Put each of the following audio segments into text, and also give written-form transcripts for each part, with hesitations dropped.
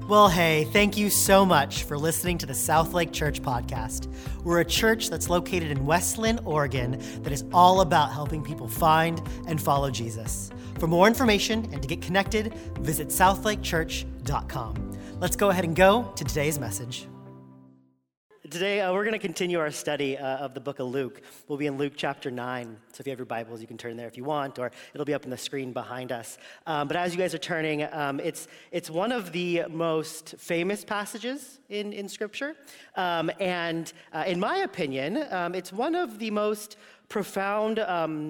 Well, hey, thank you so much for listening to the Southlake Church podcast. We're a church that's located in Westland, Oregon, that is all about helping people find and follow Jesus. For more information and to get connected, visit southlakechurch.com. Let's go ahead and go to today's message. Today, we're going to continue our study of the book of Luke. We'll be in Luke chapter 9. So if you have your Bibles, you can turn there if you want, or it'll be up on the screen behind us. But as you guys are turning, it's one of the most famous passages in Scripture. And in my opinion, it's one of the most profound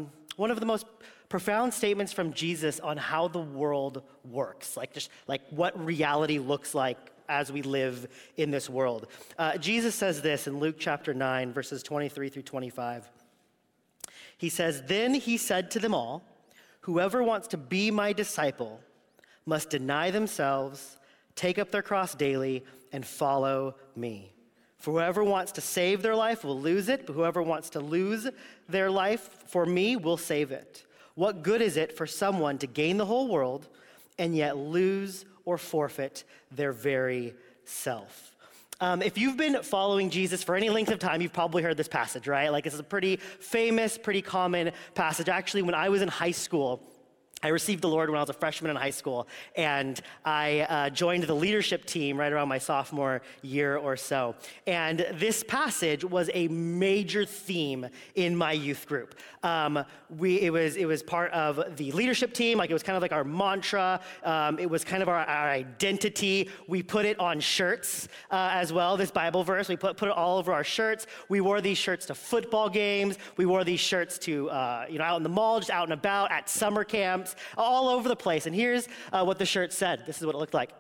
statements from Jesus on how the world works, like what reality looks like as we live in this world. Jesus says this in Luke chapter 9, verses 23 through 25. He says, "Then he said to them all, 'Whoever wants to be my disciple must deny themselves, take up their cross daily, and follow me. For whoever wants to save their life will lose it, but whoever wants to lose their life for me will save it. What good is it for someone to gain the whole world and yet lose or forfeit their very self?'" If you've been following Jesus for any length of time, you've probably heard this passage, right? Like, it's a pretty famous, pretty common passage. Actually, when I was in high school, I received the Lord when I was a freshman in high school, and I joined the leadership team right around my sophomore year or so. And this passage was a major theme in my youth group. It was part of the leadership team, like it was kind of like our mantra. It was kind of our identity. We put it on shirts as well, this Bible verse. We put it all over our shirts. We wore these shirts to football games. We wore these shirts to, out in the mall, just out and about, at summer camps, all over the place. And here's what the shirt said. This is what it looked like.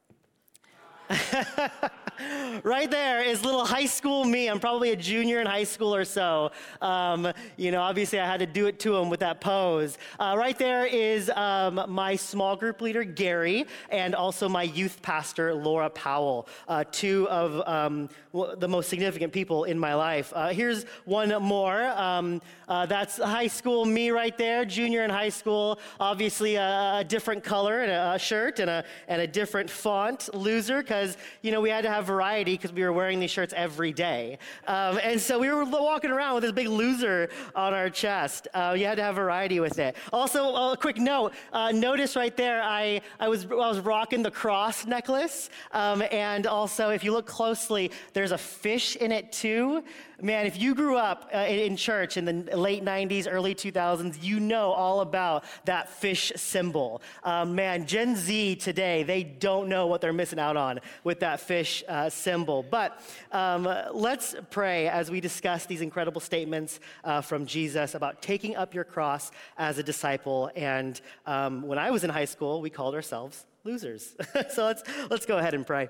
Right there is little high school me. I'm probably a junior in high school or so. Obviously I had to do it to him with that pose. Right there is my small group leader, Gary, and also my youth pastor, Laura Powell, two of the most significant people in my life. Here's one more. That's high school me right there, junior in high school. Obviously a different color and a shirt and a different font. Loser, because we had to have variety because we were wearing these shirts every day. And so we were walking around with this big loser on our chest. You had to have variety with it. Also, a quick note, notice right there, I was rocking the cross necklace. And also, if you look closely, there's a fish in it too. Man, if you grew up in church in the late 90s, early 2000s, you know all about that fish symbol. Gen Z today, they don't know what they're missing out on with that fish symbol. But let's pray as we discuss these incredible statements from Jesus about taking up your cross as a disciple. And when I was in high school, we called ourselves losers. So let's go ahead and pray.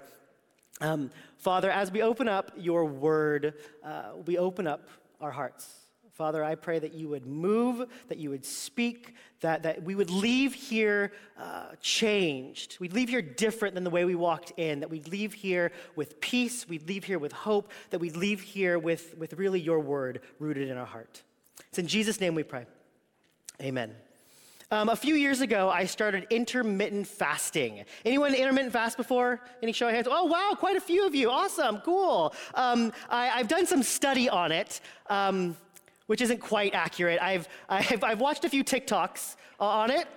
Father, as we open up your word, we open up our hearts. Father, I pray that you would move, that you would speak, that we would leave here changed. We'd leave here different than the way we walked in, that we'd leave here with peace, we'd leave here with hope, that we'd leave here with really your word rooted in our heart. It's in Jesus' name we pray. Amen. A few years ago, I started intermittent fasting. Anyone intermittent fast before? Any show of hands? Oh, wow, quite a few of you. Awesome, cool. I've done some study on it, which isn't quite accurate. I've watched a few TikToks on it.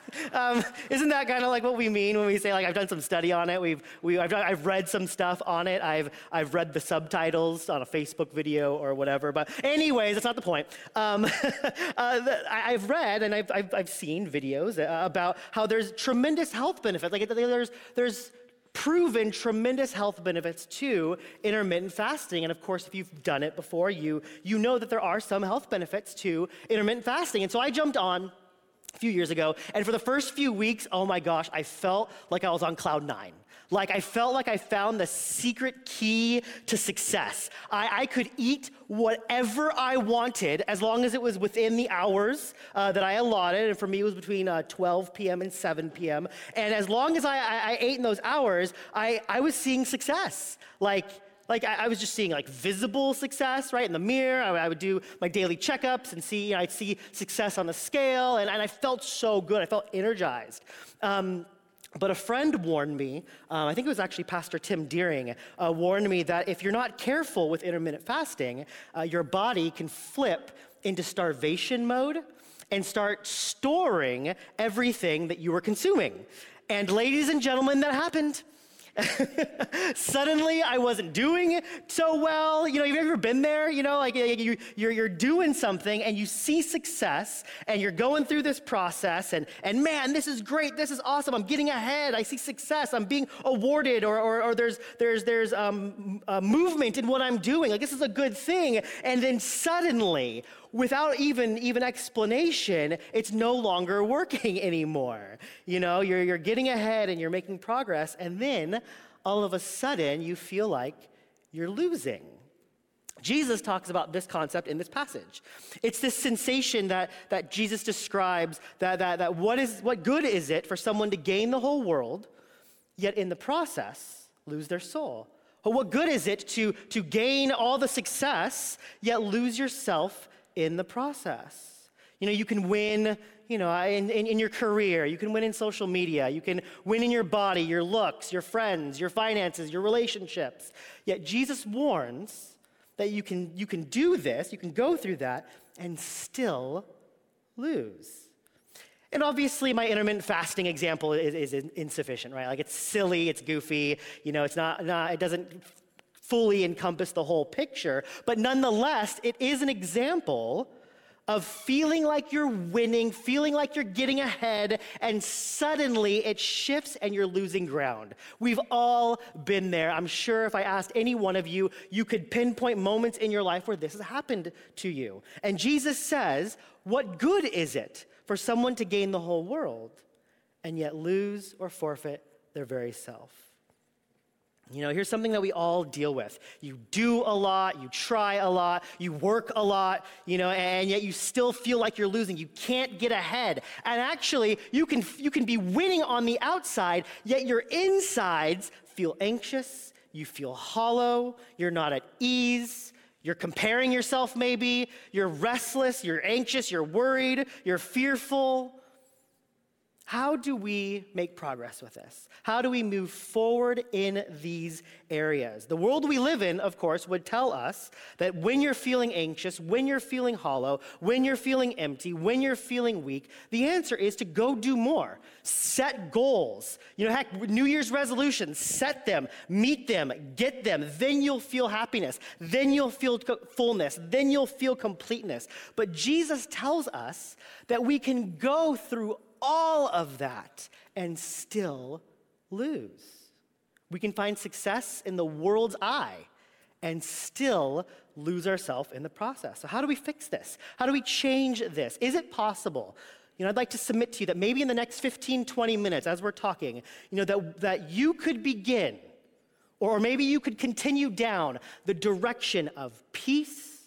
Isn't that kind of like what we mean when we say, like, I've done some study on it? I've read some stuff on it. I've read the subtitles on a Facebook video or whatever. But anyways, that's not the point. I've read and I've seen videos about how there's tremendous health benefits. Like, there's proven tremendous health benefits to intermittent fasting. And of course, if you've done it before, you know that there are some health benefits to intermittent fasting. And so I jumped on a few years ago, and for the first few weeks, oh my gosh, I felt like I was on cloud nine. Like, I felt like I found the secret key to success. I could eat whatever I wanted as long as it was within the hours that I allotted, and for me it was between 12 p.m. and 7 p.m. And as long as I ate in those hours, I was seeing success. Like I was just seeing like visible success, right, in the mirror. I would do my daily checkups and see, I'd see success on the scale, and I felt so good. I felt energized. But a friend warned me, I think it was actually Pastor Tim Deering, warned me that if you're not careful with intermittent fasting, your body can flip into starvation mode and start storing everything that you were consuming. And ladies and gentlemen, that happened. Suddenly, I wasn't doing so well. You know, have you ever been there? You know, like you're doing something and you see success and you're going through this process and man, this is great. This is awesome. I'm getting ahead. I see success. I'm being awarded or there's movement in what I'm doing. Like this is a good thing. And then suddenly, without even explanation, it's no longer working anymore. You know, you're getting ahead and you're making progress, and then all of a sudden you feel like you're losing. Jesus talks about this concept in this passage. It's this sensation that Jesus describes that what good is it for someone to gain the whole world, yet in the process lose their soul? Or what good is it to gain all the success, yet lose yourself in the process? You know, you can win, you know, in your career. You can win in social media. You can win in your body, your looks, your friends, your finances, your relationships. Yet Jesus warns that you can do this, you can go through that and still lose. And obviously, my intermittent fasting example is insufficient, right? Like it's silly, it's goofy, you know, it's not it doesn't fully encompass the whole picture, but nonetheless, it is an example of feeling like you're winning, feeling like you're getting ahead, and suddenly it shifts and you're losing ground. We've all been there. I'm sure if I asked any one of you, you could pinpoint moments in your life where this has happened to you. And Jesus says, what good is it for someone to gain the whole world and yet lose or forfeit their very self? You know, here's something that we all deal with. You do a lot, you try a lot, you work a lot, you know, and yet you still feel like you're losing. You can't get ahead. And actually, you can be winning on the outside, yet your insides feel anxious, you feel hollow, you're not at ease, you're comparing yourself maybe, you're restless, you're anxious, you're worried, you're fearful. How do we make progress with this? How do we move forward in these areas? The world we live in, of course, would tell us that when you're feeling anxious, when you're feeling hollow, when you're feeling empty, when you're feeling weak, the answer is to go do more. Set goals. You know, heck, New Year's resolutions, set them, meet them, get them. Then you'll feel happiness. Then you'll feel fullness. Then you'll feel completeness. But Jesus tells us that we can go through all of that and still lose. We can find success in the world's eye and still lose ourselves in the process. So how do we fix this? How do we change this? Is it possible? You know, I'd like to submit to you that maybe in the next 15, 20 minutes as we're talking, you know, that you could begin, or maybe you could continue down the direction of peace,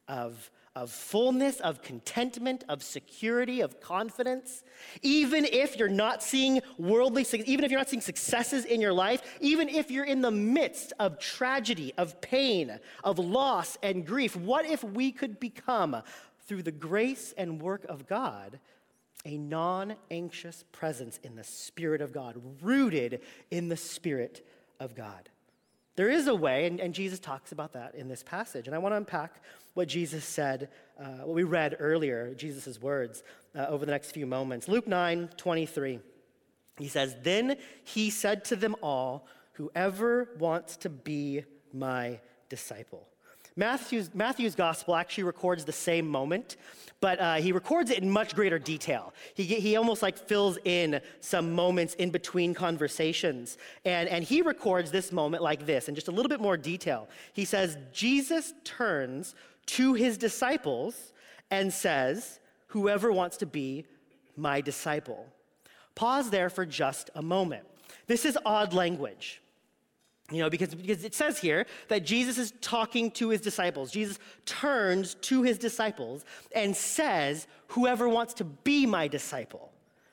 of fullness, of contentment, of security, of confidence. Even if you're not seeing even if you're not seeing successes in your life, even if you're in the midst of tragedy, of pain, of loss and grief, what if we could become, through the grace and work of God, a non-anxious presence in the Spirit of God, rooted in the Spirit of God? There is a way, and Jesus talks about that in this passage. And I want to unpack what Jesus said, what we read earlier, Jesus' words, over the next few moments. Luke 9:23, he says, "Then he said to them all, 'Whoever wants to be my disciple.'" Matthew's gospel actually records the same moment, but he records it in much greater detail. He almost like fills in some moments in between conversations. And he records this moment like this in just a little bit more detail. He says, Jesus turns to his disciples and says, "Whoever wants to be my disciple." Pause there for just a moment. This is odd language. You know, because it says here that Jesus is talking to his disciples. Jesus turns to his disciples and says, "Whoever wants to be my disciple."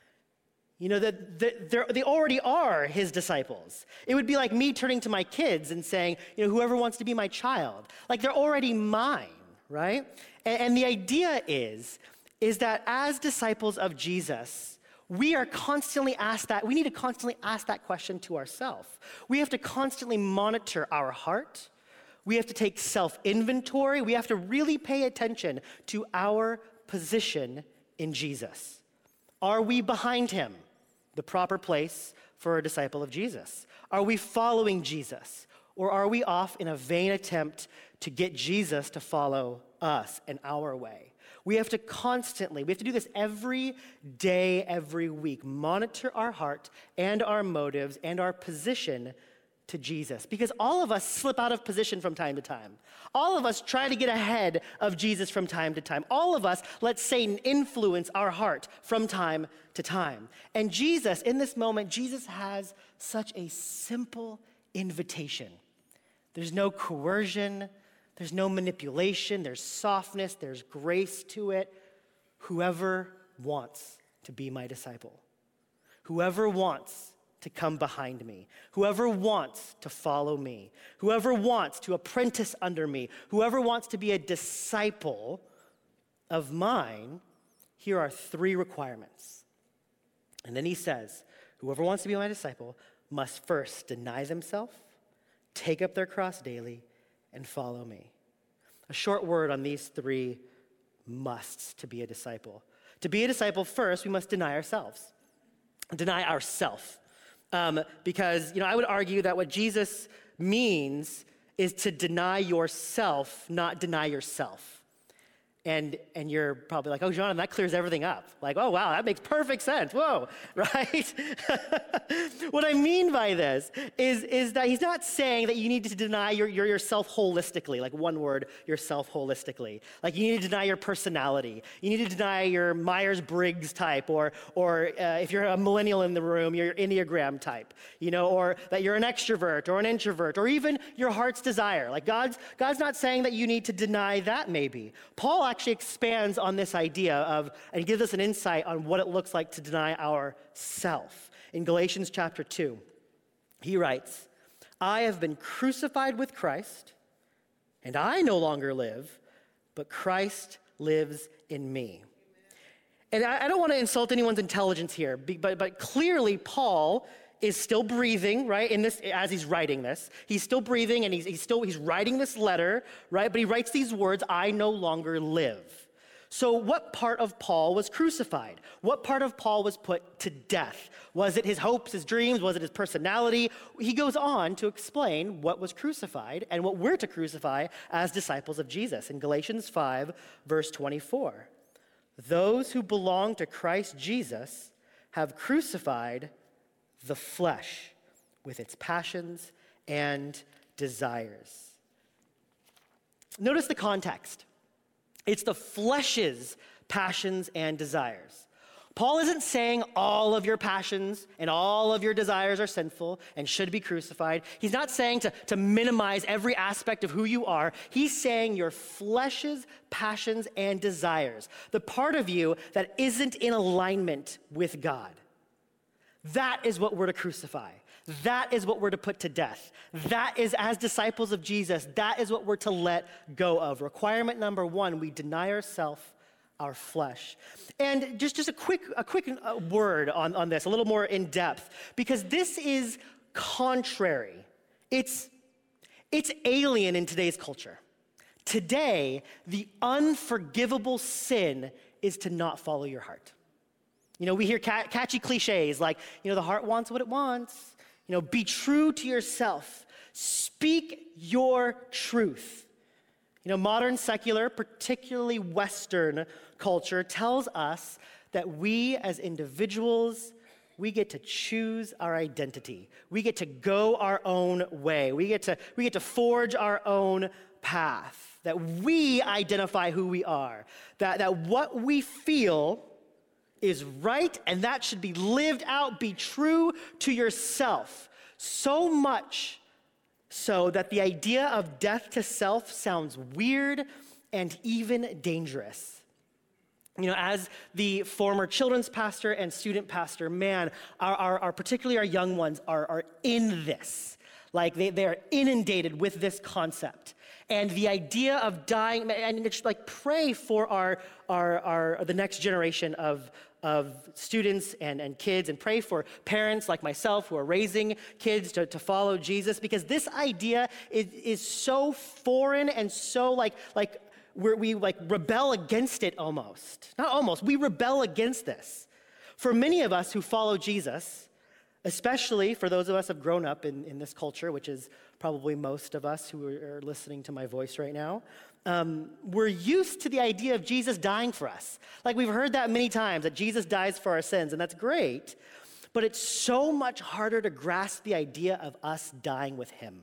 You know, they already are his disciples. It would be like me turning to my kids and saying, you know, "Whoever wants to be my child." Like they're already mine, right? And the idea is that as disciples of Jesus, We are constantly asked that. We need to constantly ask that question to ourselves. We have to constantly monitor our heart. We have to take self-inventory. We have to really pay attention to our position in Jesus. Are we behind him, the proper place for a disciple of Jesus? Are we following Jesus? Or are we off in a vain attempt to get Jesus to follow us and our way? We have to do this every day, every week, monitor our heart and our motives and our position to Jesus. Because all of us slip out of position from time to time. All of us try to get ahead of Jesus from time to time. All of us let Satan influence our heart from time to time. And Jesus, in this moment, Jesus has such a simple invitation. There's no coercion. There's no manipulation, there's softness, there's grace to it. Whoever wants to be my disciple, whoever wants to come behind me, whoever wants to follow me, whoever wants to apprentice under me, whoever wants to be a disciple of mine, here are 3 requirements. And then he says, whoever wants to be my disciple must first deny themselves, take up their cross daily, and follow me. A short word on these 3 musts to be a disciple. To be a disciple, first, we must deny ourselves. Deny ourself. Because, I would argue that what Jesus means is to deny yourself, not deny yourself. And you're probably like, oh, John, that clears everything up. Like, oh, wow, that makes perfect sense. Whoa, right? What I mean by this is that he's not saying that you need to deny yourself holistically, like one word, yourself holistically. Like you need to deny your personality. You need to deny your Myers-Briggs type, or if you're a millennial in the room, your Enneagram type, or that you're an extrovert or an introvert, or even your heart's desire. Like God's not saying that you need to deny that maybe. Paul actually expands on this idea and gives us an insight on what it looks like to deny ourself. In Galatians chapter 2, he writes, I have been crucified with Christ, and I no longer live, but Christ lives in me. And I don't want to insult anyone's intelligence here, but clearly Paul is still breathing, right? As he's writing this, he's still breathing, and he's writing this letter, right? But he writes these words, I no longer live. So what part of Paul was crucified? What part of Paul was put to death? Was it his hopes, his dreams? Was it his personality? He goes on to explain what was crucified and what we're to crucify as disciples of Jesus in Galatians 5, verse 24. Those who belong to Christ Jesus have crucified the flesh with its passions and desires. Notice the context. It's the flesh's passions and desires. Paul isn't saying all of your passions and all of your desires are sinful and should be crucified. He's not saying to minimize every aspect of who you are. He's saying your flesh's passions and desires, the part of you that isn't in alignment with God. That is what we're to crucify. That is what we're to put to death. That is, as disciples of Jesus, that is what we're to let go of. Requirement number 1, we deny ourselves, our flesh. And just a quick word on this, a little more in depth, because this is contrary. It's alien in today's culture. Today, the unforgivable sin is to not follow your heart. We hear catchy cliches like, the heart wants what it wants. Be true to yourself. Speak your truth. Modern secular, particularly Western culture, tells us that we as individuals, we get to choose our identity. We get to go our own way. We get to forge our own path. That we identify who we are. That what we feel is right, and that should be lived out. Be true to yourself. So much so that the idea of death to self sounds weird and even dangerous. As the former children's pastor and student pastor, man, particularly our young ones are in this. Like they're inundated with this concept. And the idea of dying, and it's like pray for the next generation of students and kids, and pray for parents like myself who are raising kids to follow Jesus, because this idea is so foreign and so like we rebel against it almost. Not almost, we rebel against this. For many of us who follow Jesus, especially for those of us who have grown up in this culture, which is probably most of us who are listening to my voice right now, we're used to the idea of Jesus dying for us. Like we've heard that many times, that Jesus dies for our sins, and that's great, but it's so much harder to grasp the idea of us dying with him.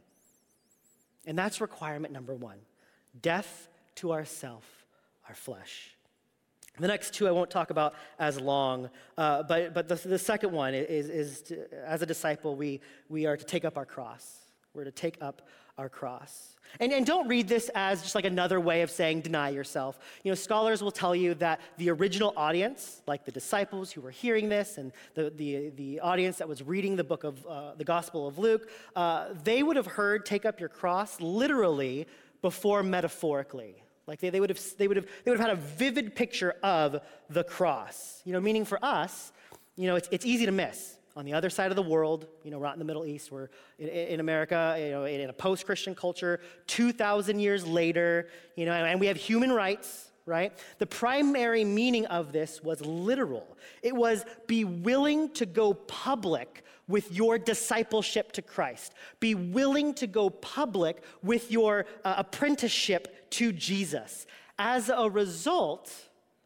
And that's requirement number one, death to ourself, our flesh. The next two I won't talk about as long, but the second one is to, as a disciple, we are to take up our cross. We're to take up our cross. And don't read this as just like another way of saying deny yourself. You know, scholars will tell you that the original audience, like the disciples who were hearing this and the audience that was reading the book of the Gospel of Luke, they would have heard take up your cross literally before metaphorically. Like they would have had a vivid picture of the cross. You know, meaning for us, you know, it's easy to miss. On the other side of the world, you know, right in the Middle East, we're in America, you know, in a post-Christian culture, 2,000 years later, you know, and we have human rights, right? The primary meaning of this was literal. It was be willing to go public with your discipleship to Christ. Be willing to go public with your apprenticeship to Jesus. As a result,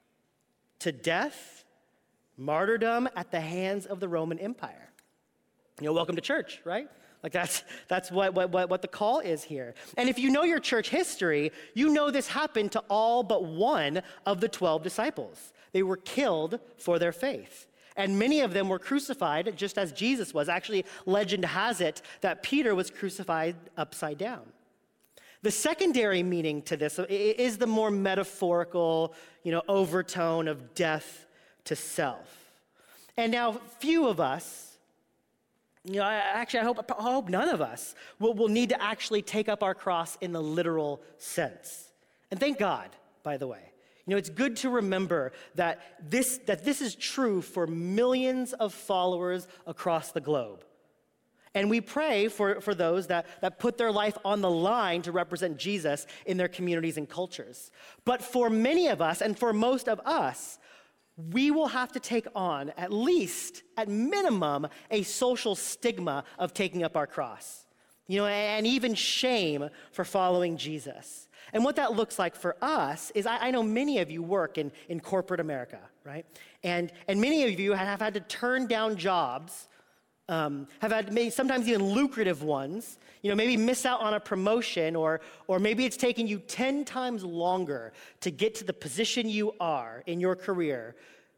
to death, martyrdom at the hands of the Roman Empire. You know, welcome to church, right? Like that's what the call is here. And if you know your church history, you know this happened to all but one of the 12 disciples. They were killed for their faith. And many of them were crucified just as Jesus was. Actually, legend has it that Peter was crucified upside down. The secondary meaning to this is the more metaphorical, you know, overtone of death to self. And now, few of us, you know, I hope none of us will need to actually take up our cross in the literal sense. And thank God, by the way. You know, it's good to remember that this is true for millions of followers across the globe. And we pray for those that put their life on the line to represent Jesus in their communities and cultures. But for many of us, and for most of us, we will have to take on, at least, at minimum, a social stigma of taking up our cross. You know, and even shame for following Jesus. And what that looks like for us is, I know many of you work in corporate America, right? And many of you have had to turn down jobs, have had maybe sometimes even lucrative ones, you know, maybe miss out on a promotion, or maybe it's taken you 10 times longer to get to the position you are in your career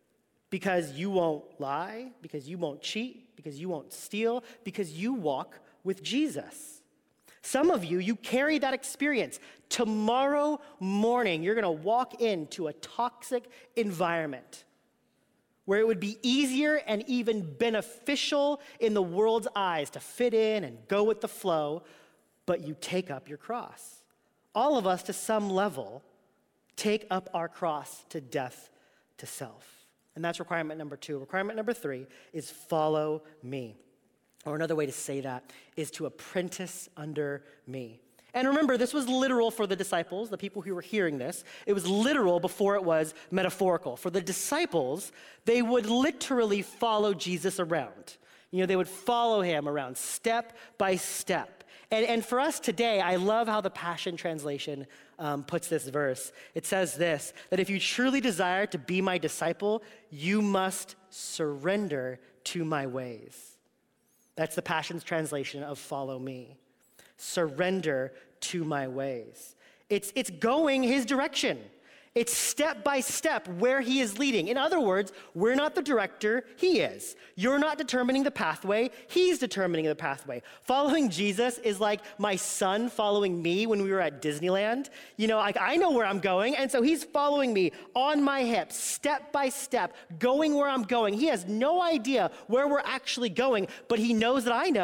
because you won't lie, because you won't cheat, because you won't steal, because you walk with Jesus. Some of you carry that experience. Tomorrow morning, you're gonna walk into a toxic environment where it would be easier and even beneficial in the world's eyes to fit in and go with the flow, but you take up your cross. All of us, to some level, take up our cross to death to self. And that's requirement number 2. Requirement number 3 is follow me. Or another way to say that is to apprentice under me. And remember, this was literal for the disciples, the people who were hearing this. It was literal before it was metaphorical. For the disciples, they would literally follow Jesus around. You know, they would follow him around step by step. And for us today, I love how the Passion Translation puts this verse. It says this, that if you truly desire to be my disciple, you must surrender to my ways. That's the Passion's translation of follow me. Surrender to my ways. It's going his direction. It's step by step where he is leading. In other words, we're not the director, he is. You're not determining the pathway, he's determining the pathway. Following Jesus is like my son following me when we were at Disneyland. You know, like I know where I'm going, and so he's following me on my hips, step by step, going where I'm going. He has no idea where we're actually going, but he knows that I know.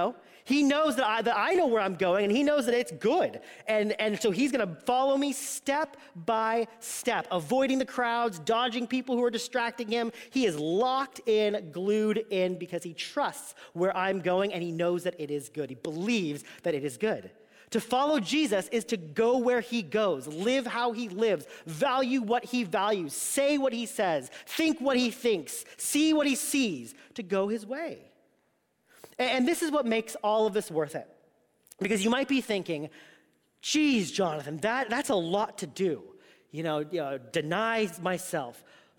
He knows that I know where I'm going, and he knows that it's good. And so he's going to follow me step by step, avoiding the crowds, dodging people who are distracting him. He is locked in, glued in, because he trusts where I'm going, and he knows that it is good. He believes that it is good. To follow Jesus is to go where he goes, live how he lives, value what he values, say what he says, think what he thinks, see what he sees, to go his way. And this is what makes all of this worth it. Because you might be thinking, geez, Jonathan, that's a lot to do. Deny myself,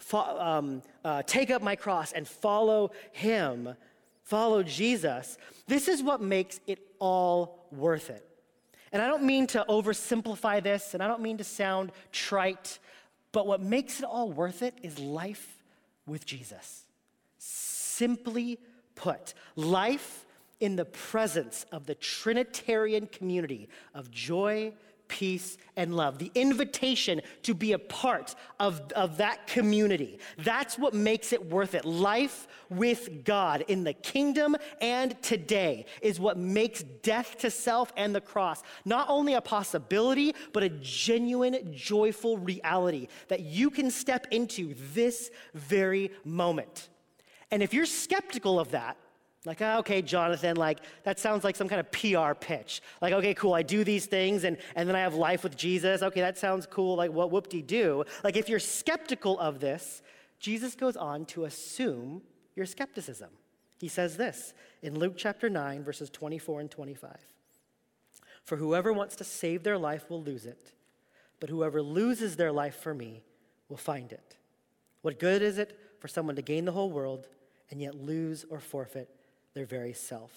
take up my cross and follow him, follow Jesus. This is what makes it all worth it. And I don't mean to oversimplify this, and I don't mean to sound trite, but what makes it all worth it is life with Jesus. Simply put, life in the presence of the Trinitarian community of joy, peace, and love. The invitation to be a part of that community. That's what makes it worth it. Life with God in the kingdom and today is what makes death to self and the cross not only a possibility, but a genuine, joyful reality that you can step into this very moment. And if you're skeptical of that, like, okay, Jonathan, that sounds like some kind of PR pitch. Like, okay, cool, I do these things and then I have life with Jesus. Okay, that sounds cool, like what whoop-de-doo. Like, if you're skeptical of this, Jesus goes on to assume your skepticism. He says this in Luke chapter 9, verses 24 and 25. For whoever wants to save their life will lose it, but whoever loses their life for me will find it. What good is it for someone to gain the whole world and yet lose or forfeit their very self?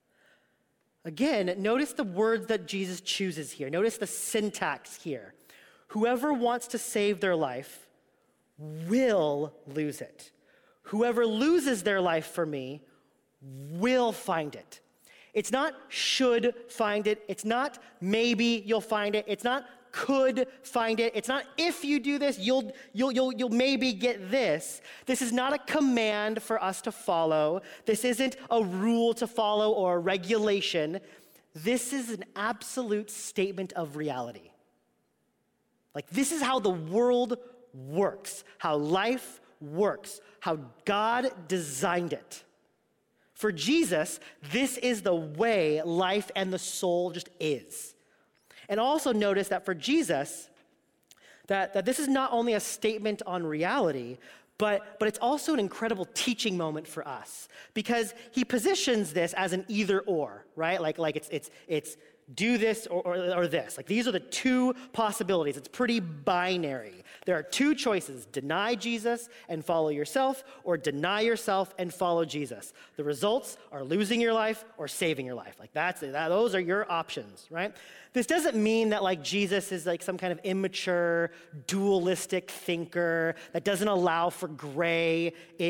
Again, notice the words that Jesus chooses here. Notice the syntax here. Whoever wants to save their life will lose it. Whoever loses their life for me will find it. It's not should find it. It's not maybe you'll find it. It's not could find it. It's not if you do this, you'll maybe get this. This is not a command for us to follow. This isn't a rule to follow or a regulation. This is an absolute statement of reality. Like, this is how the world works, how life works, how God designed it. For Jesus, this is the way life and the soul just is. And also notice that for Jesus, that this is not only a statement on reality, but it's also an incredible teaching moment for us, because he positions this as an either or, right? Like it's do this or this. Like, these are the two possibilities. It's pretty binary. There are two choices: deny Jesus and follow yourself, or deny yourself and follow Jesus. The results are losing your life or saving your life. Like, those are your options, right? This doesn't mean that Jesus is some kind of immature, dualistic thinker that doesn't allow for gray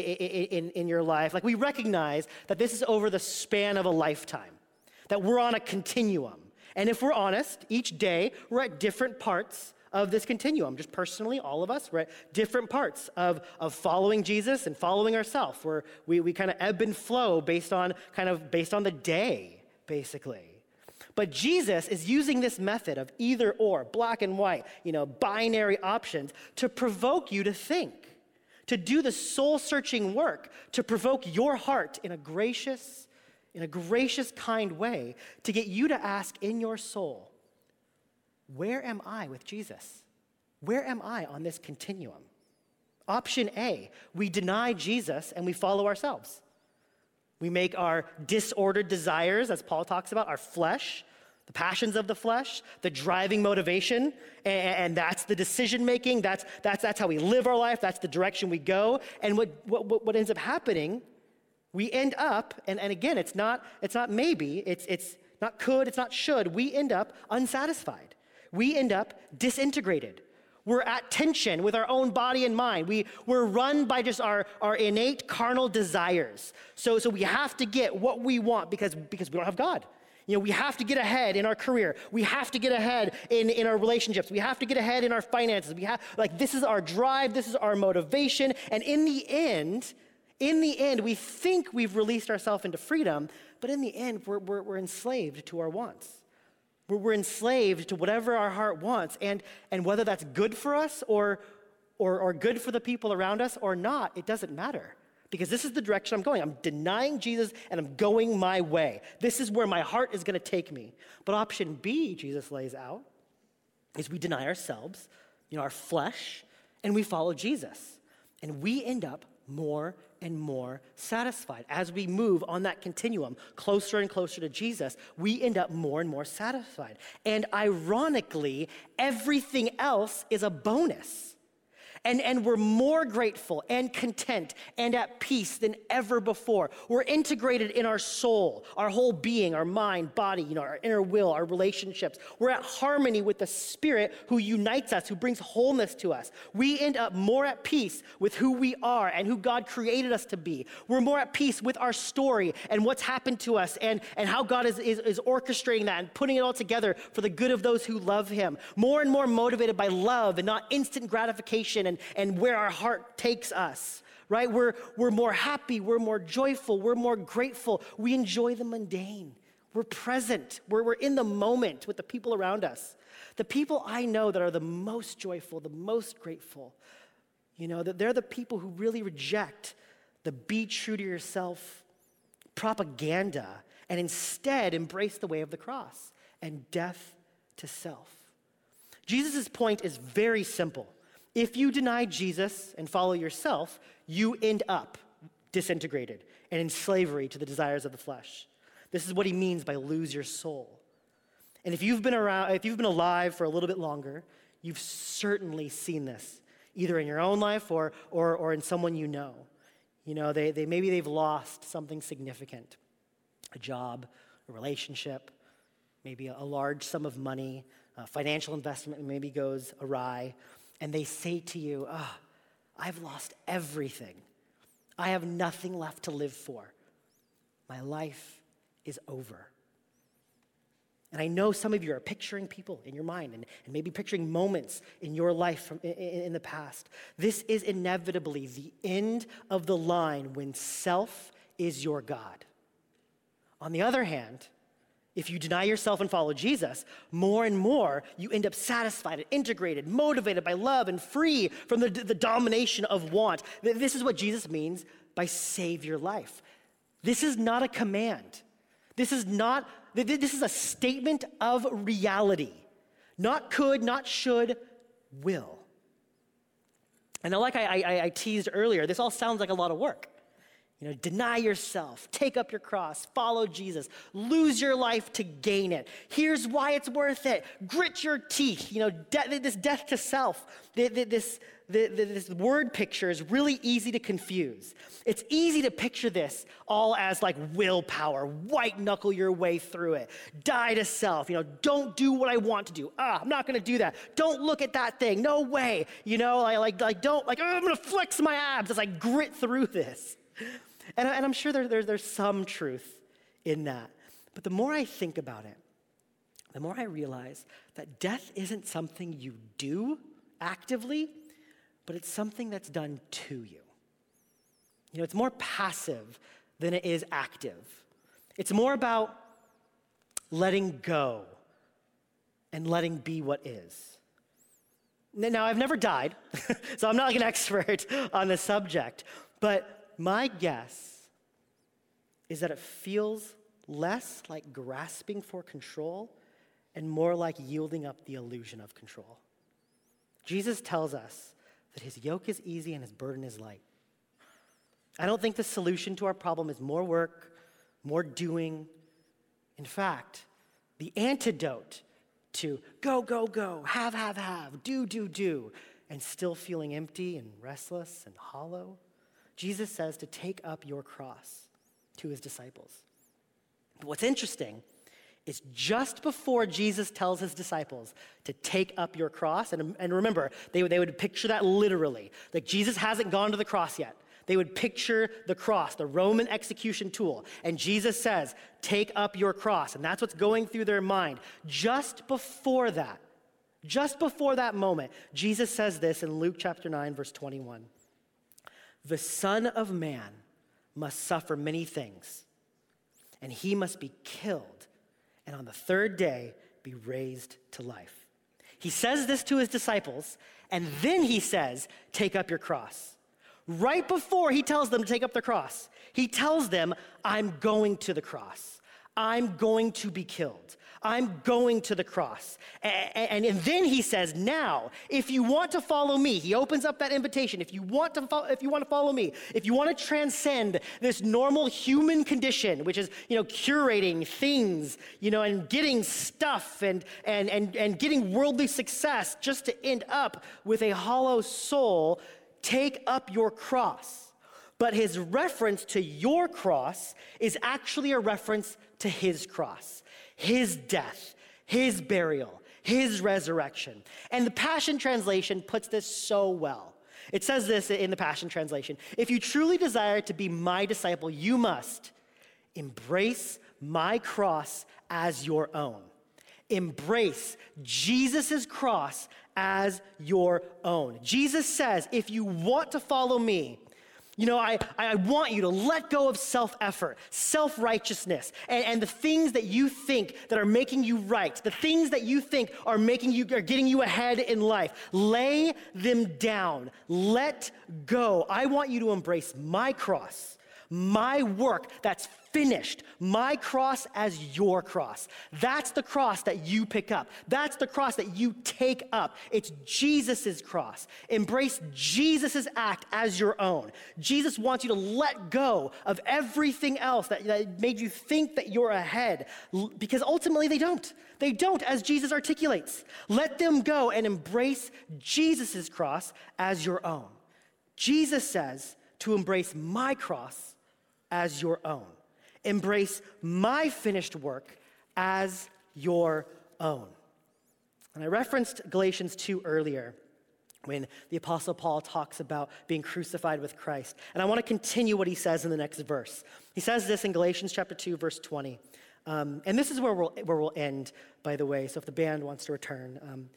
in your life. We recognize that this is over the span of a lifetime, that we're on a continuum. And if we're honest, each day we're at different parts of this continuum. Just personally, all of us, we're at different parts of following Jesus and following ourselves, where we kind of ebb and flow based on the day, basically. But Jesus is using this method of either or, black and white, binary options, to provoke you to think, to do the soul-searching work, to provoke your heart in a gracious, kind way, to get you to ask in your soul, where am I with Jesus? Where am I on this continuum? Option A, we deny Jesus and we follow ourselves. We make our disordered desires, as Paul talks about, our flesh, the passions of the flesh, the driving motivation, and that's the decision-making. That's how we live our life. That's the direction we go. And what ends up happening, we end up, and again, it's not maybe, it's not could, it's not should. We end up unsatisfied. We end up disintegrated. We're at tension with our own body and mind. We're run by just our innate carnal desires. So we have to get what we want because we don't have God. We have to get ahead in our career. We have to get ahead in our relationships. We have to get ahead in our finances. This is our drive. This is our motivation. And in the end, we think we've released ourselves into freedom, But in the end, we're enslaved to our wants. We're enslaved to whatever our heart wants. And whether that's good for us or good for the people around us or not, it doesn't matter. Because this is the direction I'm going. I'm denying Jesus and I'm going my way. This is where my heart is going to take me. But option B, Jesus lays out, is we deny ourselves, our flesh, and we follow Jesus. And we end up more and more satisfied. As we move on that continuum closer and closer to Jesus, we end up more and more satisfied. And ironically, everything else is a bonus. And we're more grateful and content and at peace than ever before. We're integrated in our soul, our whole being, our mind, body, our inner will, our relationships. We're at harmony with the Spirit who unites us, who brings wholeness to us. We end up more at peace with who we are and who God created us to be. We're more at peace with our story and what's happened to us and how God is orchestrating that and putting it all together for the good of those who love him. More and more motivated by love and not instant gratification and where our heart takes us, right? We're more happy, we're more joyful, we're more grateful. We enjoy the mundane. We're present. We're in the moment with the people around us. The people I know that are the most joyful, the most grateful, that they're the people who really reject the be true to yourself propaganda and instead embrace the way of the cross and death to self. Jesus' point is very simple. If you deny Jesus and follow yourself, you end up disintegrated and in slavery to the desires of the flesh. This is what he means by lose your soul. And if you've been alive for a little bit longer, you've certainly seen this, either in your own life or in someone you know. Maybe they've lost something significant, a job, a relationship, maybe a large sum of money, a financial investment maybe goes awry. And they say to you, I've lost everything. I have nothing left to live for. My life is over. And I know some of you are picturing people in your mind and maybe picturing moments in your life in the past. This is inevitably the end of the line when self is your God. On the other hand, if you deny yourself and follow Jesus, more and more you end up satisfied and integrated, motivated by love and free from the domination of want. This is what Jesus means by save your life. This is not a command. This is a statement of reality. Not could, not should, will. And now, like I teased earlier, this all sounds like a lot of work. Deny yourself, take up your cross, follow Jesus, lose your life to gain it. Here's why it's worth it. Grit your teeth. This death to self, this word picture is really easy to confuse. It's easy to picture this all as like willpower, white knuckle your way through it. Die to self. Don't do what I want to do. I'm not going to do that. Don't look at that thing. No way. I'm going to flex my abs as I grit through this. And I'm sure there's some truth in that. But the more I think about it, the more I realize that death isn't something you do actively, but it's something that's done to you. It's more passive than it is active. It's more about letting go and letting be what is. Now, I've never died, so I'm not like an expert on the subject, but my guess is that it feels less like grasping for control and more like yielding up the illusion of control. Jesus tells us that his yoke is easy and his burden is light. I don't think the solution to our problem is more work, more doing. In fact, the antidote to go, have, do, and still feeling empty and restless and hollow, Jesus says to take up your cross to his disciples. But what's interesting is just before Jesus tells his disciples to take up your cross, and remember, they would picture that literally. Like Jesus hasn't gone to the cross yet. They would picture the cross, the Roman execution tool. And Jesus says, take up your cross. And that's what's going through their mind. Just before that moment, Jesus says this in Luke chapter 9, verse 21. The Son of Man must suffer many things and he must be killed, and on the third day be raised to life. He says this to his disciples, and then he says, take up your cross. Right before he tells them to take up their cross, he tells them, I'm going to the cross. I'm going to be killed. I'm going to the cross. And then he says, now, if you want to follow me, he opens up that invitation. If you want to follow me, if you want to transcend this normal human condition, which is, curating things, and getting stuff and getting worldly success just to end up with a hollow soul, take up your cross. But his reference to your cross is actually a reference to his cross, his death, his burial, his resurrection. And the Passion Translation puts this so well. It says this in the Passion Translation: if you truly desire to be my disciple, you must embrace my cross as your own. Embrace Jesus' cross as your own. Jesus says, if you want to follow me, I want you to let go of self-effort, self-righteousness, and the things that you think that are making you right, the things that you think are getting you ahead in life. Lay them down. Let go. I want you to embrace my cross, my work that's finished, my cross as your cross. That's the cross that you pick up. That's the cross that you take up. It's Jesus's cross. Embrace Jesus's act as your own. Jesus wants you to let go of everything else that made you think that you're ahead, because ultimately they don't. They don't, as Jesus articulates. Let them go and embrace Jesus's cross as your own. Jesus says to embrace my cross as your own. Embrace my finished work as your own. And I referenced Galatians 2 earlier when the Apostle Paul talks about being crucified with Christ. And I want to continue what he says in the next verse. He says this in Galatians chapter 2, verse 20. And this is where we'll end, by the way, so if the band wants to return.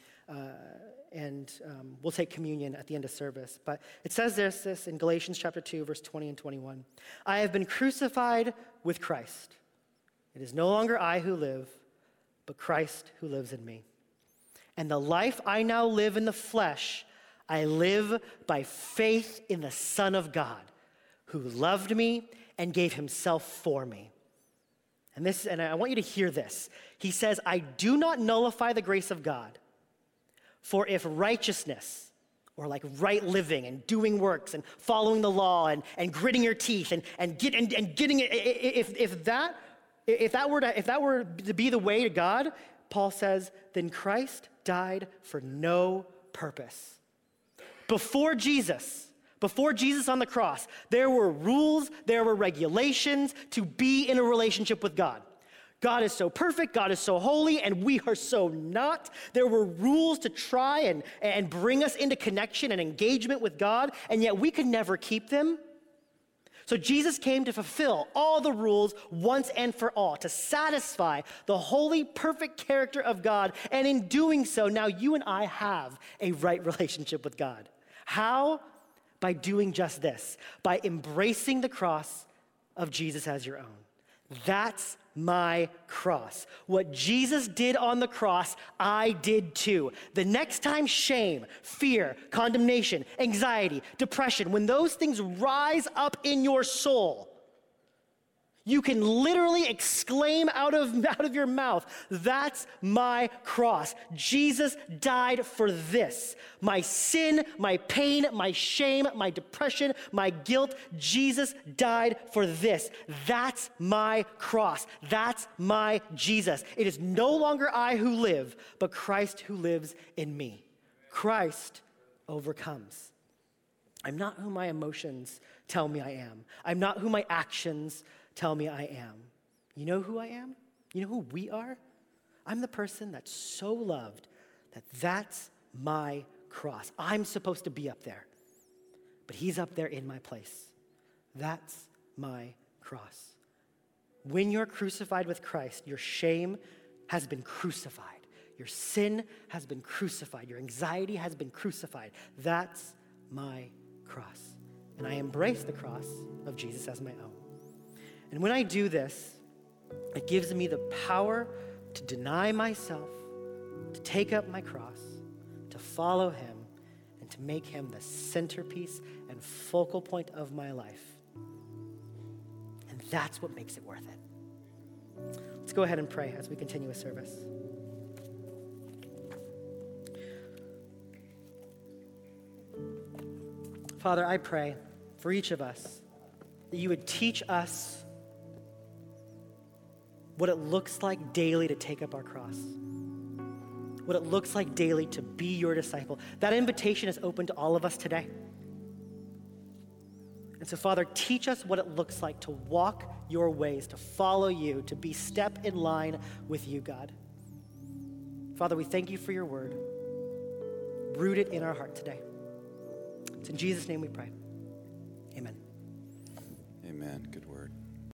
We'll take communion at the end of service. But it says this in Galatians chapter 2, verse 20 and 21. I have been crucified with Christ. It is no longer I who live, but Christ who lives in me. And the life I now live in the flesh, I live by faith in the Son of God, who loved me and gave himself for me. And I want you to hear this. He says, I do not nullify the grace of God. For if righteousness, or like right living and doing works and following the law and gritting your teeth and getting it, if that were to be the way to God, Paul says, then Christ died for no purpose. Before Jesus on the cross, there were rules, there were regulations to be in a relationship with God. God is so perfect, God is so holy, and we are so not. There were rules to try and bring us into connection and engagement with God, and yet we could never keep them. So Jesus came to fulfill all the rules once and for all, to satisfy the holy, perfect character of God, and in doing so, now you and I have a right relationship with God. How? By doing just this, by embracing the cross of Jesus as your own. That's my cross. What Jesus did on the cross, I did too. The next time shame, fear, condemnation, anxiety, depression, when those things rise up in your soul, you can literally exclaim out of your mouth, that's my cross. Jesus died for this. My sin, my pain, my shame, my depression, my guilt, Jesus died for this. That's my cross. That's my Jesus. It is no longer I who live, but Christ who lives in me. Christ overcomes. I'm not who my emotions tell me I am. I'm not who my actions tell me I am. You know who I am? You know who we are? I'm the person that's so loved that that's my cross. I'm supposed to be up there, but he's up there in my place. That's my cross. When you're crucified with Christ, your shame has been crucified. Your sin has been crucified. Your anxiety has been crucified. That's my cross. And I embrace the cross of Jesus as my own. And when I do this, It gives me the power to deny myself, to take up my cross, to follow him, and to make him the centerpiece and focal point of my life. And that's what makes it worth it. Let's go ahead and pray as we continue with service. Father, I pray for each of us that you would teach us what it looks like daily to take up our cross, what it looks like daily to be your disciple. That invitation is open to all of us today. And so, Father, teach us what it looks like to walk your ways, to follow you, to be step in line with you, God. Father, we thank you for your word. Root it in our heart today. It's in Jesus' name we pray. Amen. Amen. Good word.